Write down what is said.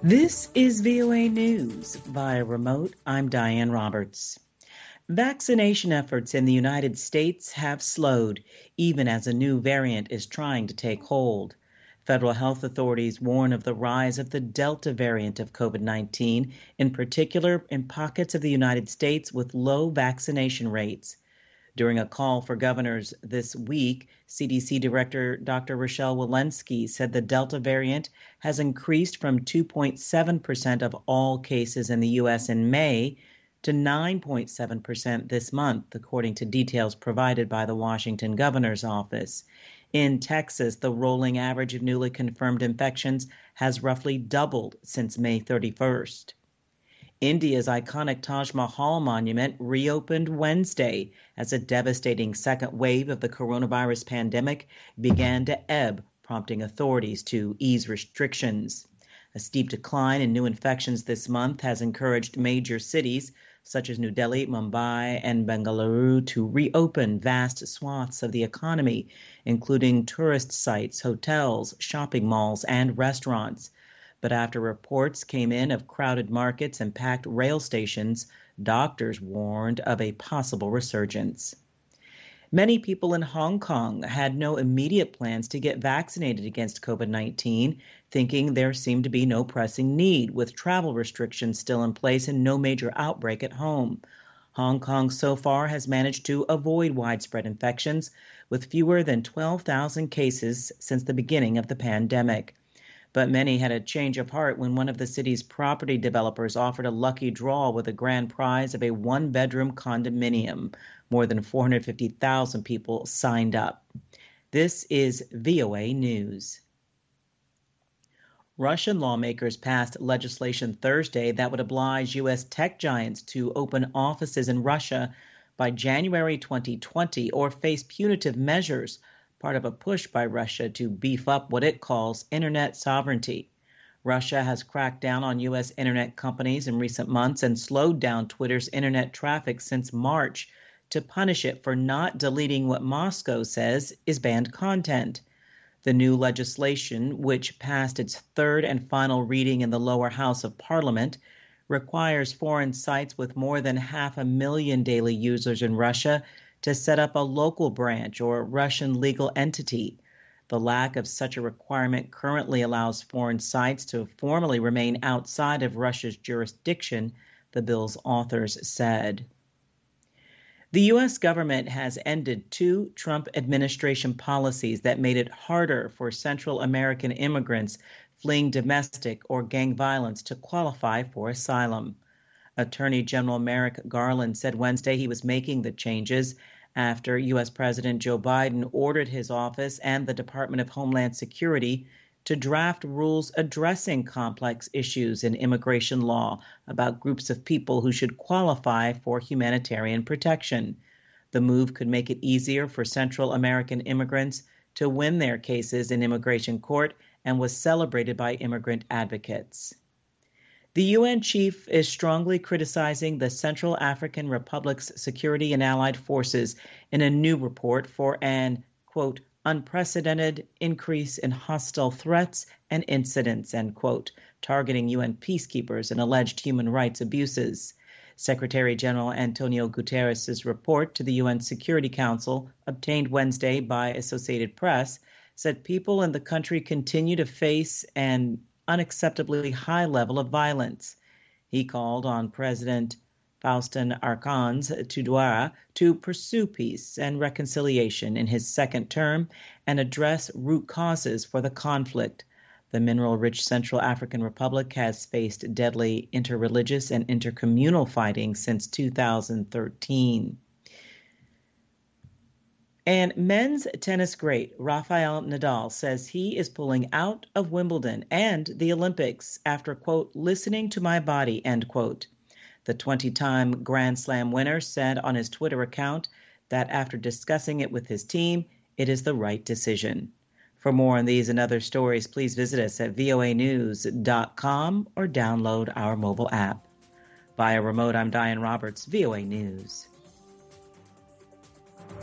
This is VOA News. Via remote, I'm Diane Roberts. Vaccination efforts in the United States have slowed, even as a new variant is trying to take hold. Federal health authorities warn of the rise of the Delta variant of COVID-19, in particular in pockets of the United States with low vaccination rates. During a call for governors this week, CDC Director Dr. Rochelle Walensky said the Delta variant has increased from 2.7% of all cases in the U.S. in May to 9.7% this month, according to details provided by the Washington governor's office. In Texas, the rolling average of newly confirmed infections has roughly doubled since May 31st. India's iconic Taj Mahal monument reopened Wednesday as a devastating second wave of the coronavirus pandemic began to ebb, prompting authorities to ease restrictions. A steep decline in new infections this month has encouraged major cities such as New Delhi, Mumbai, and Bengaluru to reopen vast swaths of the economy, including tourist sites, hotels, shopping malls, and restaurants. But after reports came in of crowded markets and packed rail stations, doctors warned of a possible resurgence. Many people in Hong Kong had no immediate plans to get vaccinated against COVID-19, thinking there seemed to be no pressing need, with travel restrictions still in place and no major outbreak at home. Hong Kong so far has managed to avoid widespread infections, with fewer than 12,000 cases since the beginning of the pandemic. But many had a change of heart when one of the city's property developers offered a lucky draw with a grand prize of a one-bedroom condominium. More than 450,000 people signed up. This is VOA News. Russian lawmakers passed legislation Thursday that would oblige U.S. tech giants to open offices in Russia by January 2020 or face punitive measures, part of a push by Russia to beef up what it calls internet sovereignty. Russia has cracked down on U.S. internet companies in recent months and slowed down Twitter's internet traffic since March to punish it for not deleting what Moscow says is banned content. The new legislation, which passed its third and final reading in the lower house of Parliament, requires foreign sites with more than 500,000 daily users in Russia to set up a local branch or Russian legal entity. The lack of such a requirement currently allows foreign sites to formally remain outside of Russia's jurisdiction, the bill's authors said. The U.S. government has ended two Trump administration policies that made it harder for Central American immigrants fleeing domestic or gang violence to qualify for asylum. Attorney General Merrick Garland said Wednesday he was making the changes after U.S. President Joe Biden ordered his office and the Department of Homeland Security to draft rules addressing complex issues in immigration law about groups of people who should qualify for humanitarian protection. The move could make it easier for Central American immigrants to win their cases in immigration court and was celebrated by immigrant advocates. The UN chief is strongly criticizing the Central African Republic's security and allied forces in a new report for an, quote, unprecedented increase in hostile threats and incidents, end quote, targeting UN peacekeepers and alleged human rights abuses. Secretary General Antonio Guterres' report to the UN Security Council, obtained Wednesday by Associated Press, said people in the country continue to face an unacceptably high level of violence. He called on President Faustin Archange Touadéra to pursue peace and reconciliation in his second term and address root causes for the conflict. The mineral-rich Central African Republic has faced deadly interreligious and intercommunal fighting since 2013. And men's tennis great Rafael Nadal says he is pulling out of Wimbledon and the Olympics after, quote, listening to my body, end quote. The 20-time Grand Slam winner said on his Twitter account that after discussing it with his team, it is the right decision. For more on these and other stories, please visit us at voanews.com or download our mobile app. Via remote, I'm Diane Roberts, VOA News.